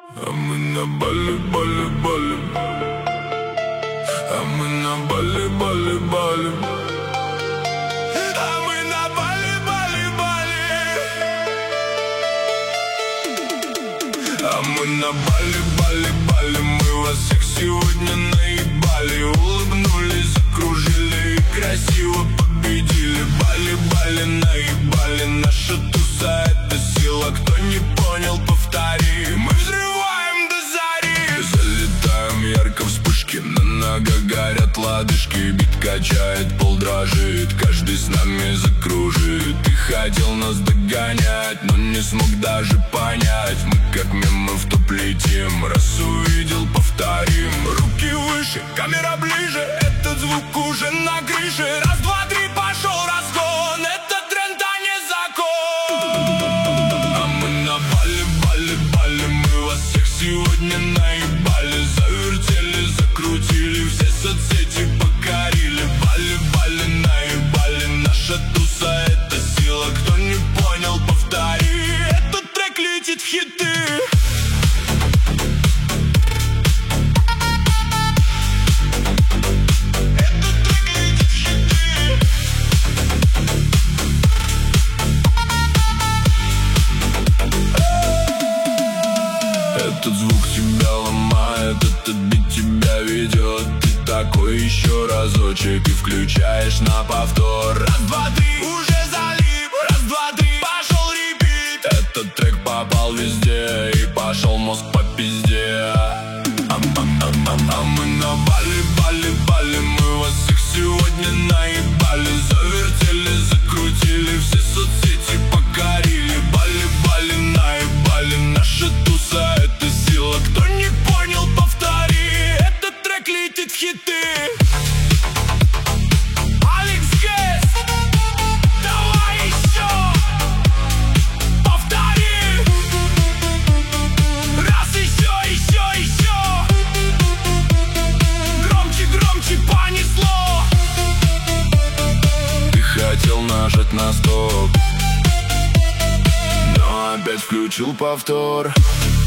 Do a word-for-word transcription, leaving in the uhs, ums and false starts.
А мы на Бали, Бали, Бали. А мы на Бали, Бали, Бали. А мы на Бали, Бали, Бали. А мы на Бали, Бали, Бали. Мы вас всех сегодня наебали. Улыбнулись, закружили и красиво победили. Бали, Бали, наебали. Наша туса — это сила. Кто не понял, повтори. Мы взрываем до зари. Залетаем ярко, вспышки, на ногах горят лодыжки. Бит качает, пол дрожит, каждый с нами закружит. Ты хотел нас догонять, но не смог даже понять. Мы как мемы в топ летим, раз увидел, повторим. Руки выше, камера ближе, этот звук уже на крыше. Раз, два, три, пошел разгон, это тренд, а не закон. А мы на Бали, Бали, Бали. Мы вас всех сегодня наебали. Завертели, закрутили, все соцсети покорили. Бали, Бали, наебали. Наша туса — это сила. Кто не понял, повтори. Этот трек летит в хиты. Этот звук тебя ломает, этот бит тебя ведет. Ты такой еще разочек и включаешь на повтор. Раз, два, три, уже залип. Раз, два, три, пошел репит. Этот трек попал везде и пошел мозг по пизде. А мы на Бали, Бали, Бали. Мы вас всех сегодня наебали. Завертели, закрутили, все соцсети покорили. Бали, Бали, наебали. Наша туса — это сила. Кто не понял, повтори. Этот трек летит в хиты. Алекс Гэс, давай еще. Повтори. Раз, еще, еще, еще. Громче, громче, понесло. Ты хотел нажать на стоп, но опять включил повтор.